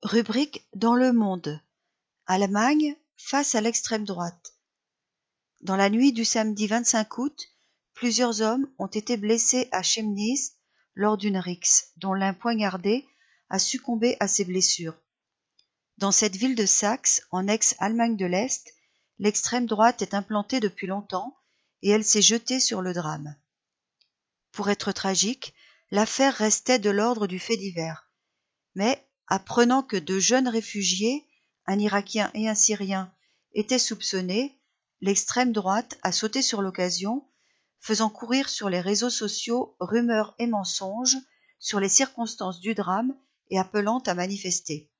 Rubrique dans le monde. Allemagne face à l'extrême droite. Dans la nuit du samedi 25 août, plusieurs hommes ont été blessés à Chemnitz lors d'une rixe, dont l'un poignardé a succombé à ses blessures. Dans cette ville de Saxe, en ex-Allemagne de l'Est, l'extrême droite est implantée depuis longtemps et elle s'est jetée sur le drame. Pour être tragique, l'affaire restait de l'ordre du fait divers. Mais, apprenant que deux jeunes réfugiés, un Irakien et un Syrien, étaient soupçonnés, l'extrême droite a sauté sur l'occasion, faisant courir sur les réseaux sociaux rumeurs et mensonges sur les circonstances du drame et appelant à manifester.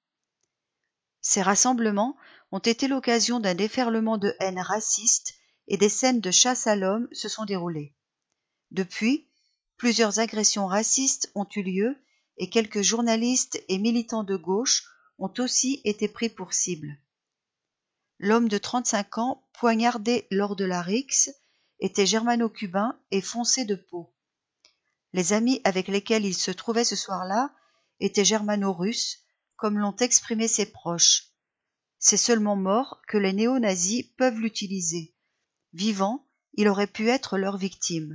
Ces rassemblements ont été l'occasion d'un déferlement de haine raciste et des scènes de chasse à l'homme se sont déroulées. Depuis, plusieurs agressions racistes ont eu lieu et quelques journalistes et militants de gauche ont aussi été pris pour cible. L'homme de 35 ans, poignardé lors de la rixe, était germano-cubain et foncé de peau. Les amis avec lesquels il se trouvait ce soir-là étaient germano-russes, comme l'ont exprimé ses proches. C'est seulement mort que les néo-nazis peuvent l'utiliser. Vivant, il aurait pu être leur victime.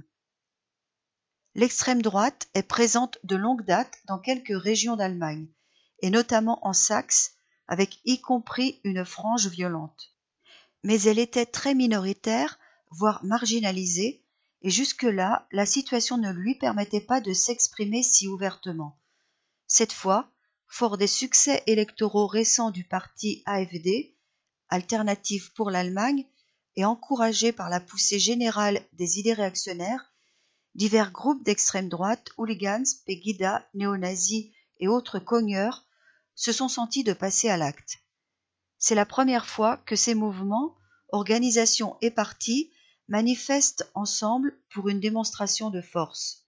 L'extrême droite est présente de longue date dans quelques régions d'Allemagne, et notamment en Saxe, avec y compris une frange violente. Mais elle était très minoritaire, voire marginalisée, et jusque-là, la situation ne lui permettait pas de s'exprimer si ouvertement. Cette fois, fort des succès électoraux récents du parti AfD, Alternative pour l'Allemagne, et encouragé par la poussée générale des idées réactionnaires, divers groupes d'extrême droite, hooligans, Pegida, néo-nazis et autres cogneurs se sont sentis de passer à l'acte. C'est la première fois que ces mouvements, organisations et partis manifestent ensemble pour une démonstration de force.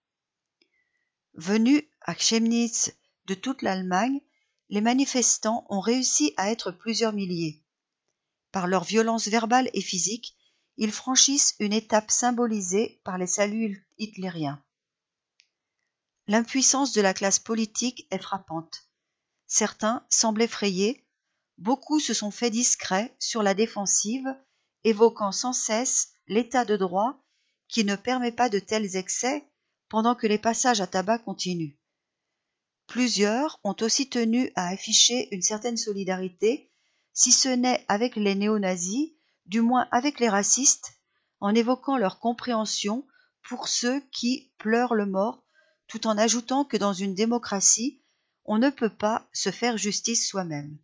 Venus à Chemnitz de toute l'Allemagne, les manifestants ont réussi à être plusieurs milliers. Par leur violence verbale et physique, ils franchissent une étape symbolisée par les saluts hitlériens. L'impuissance de la classe politique est frappante. Certains semblent effrayés, beaucoup se sont fait discrets sur la défensive, évoquant sans cesse l'état de droit qui ne permet pas de tels excès pendant que les passages à tabac continuent. Plusieurs ont aussi tenu à afficher une certaine solidarité, si ce n'est avec les néo-nazis, du moins avec les racistes, en évoquant leur compréhension pour ceux qui pleurent le mort, tout en ajoutant que dans une démocratie, on ne peut pas se faire justice soi-même.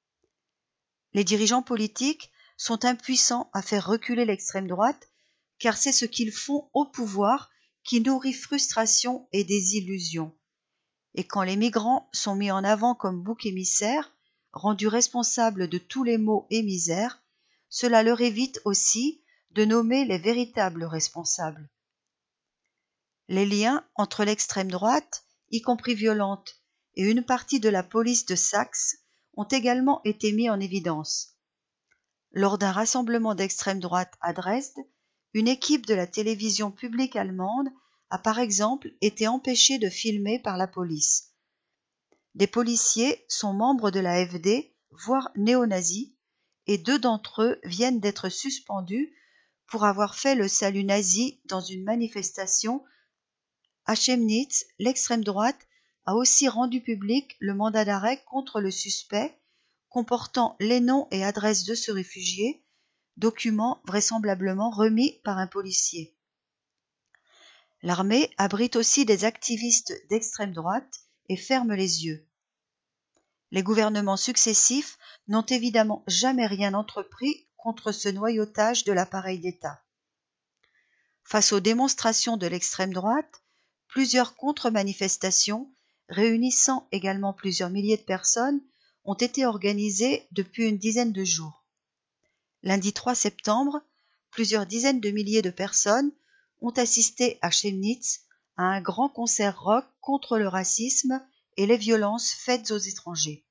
Les dirigeants politiques sont impuissants à faire reculer l'extrême droite, car c'est ce qu'ils font au pouvoir qui nourrit frustration et désillusion. Et quand les migrants sont mis en avant comme boucs émissaires, rendus responsables de tous les maux et misères, cela leur évite aussi de nommer les véritables responsables. Les liens entre l'extrême droite, y compris violente, et une partie de la police de Saxe ont également été mis en évidence. Lors d'un rassemblement d'extrême droite à Dresde, une équipe de la télévision publique allemande a par exemple été empêchée de filmer par la police. Des policiers sont membres de la AfD, voire néo-nazis, et 2 d'entre eux viennent d'être suspendus pour avoir fait le salut nazi dans une manifestation. À Chemnitz, l'extrême droite a aussi rendu public le mandat d'arrêt contre le suspect, comportant les noms et adresses de ce réfugié, document vraisemblablement remis par un policier. L'armée abrite aussi des activistes d'extrême droite et ferme les yeux. Les gouvernements successifs n'ont évidemment jamais rien entrepris contre ce noyautage de l'appareil d'État. Face aux démonstrations de l'extrême droite, plusieurs contre-manifestations, réunissant également plusieurs milliers de personnes, ont été organisées depuis une dizaine de jours. Lundi 3 septembre, plusieurs dizaines de milliers de personnes ont assisté à Chemnitz à un grand concert rock contre le racisme et les violences faites aux étrangers.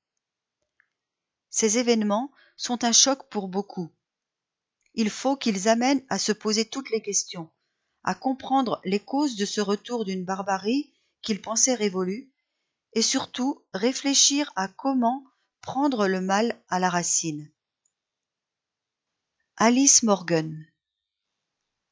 Ces événements sont un choc pour beaucoup. Il faut qu'ils amènent à se poser toutes les questions, à comprendre les causes de ce retour d'une barbarie qu'ils pensaient révolue, et surtout réfléchir à comment prendre le mal à la racine. Alice Morgan.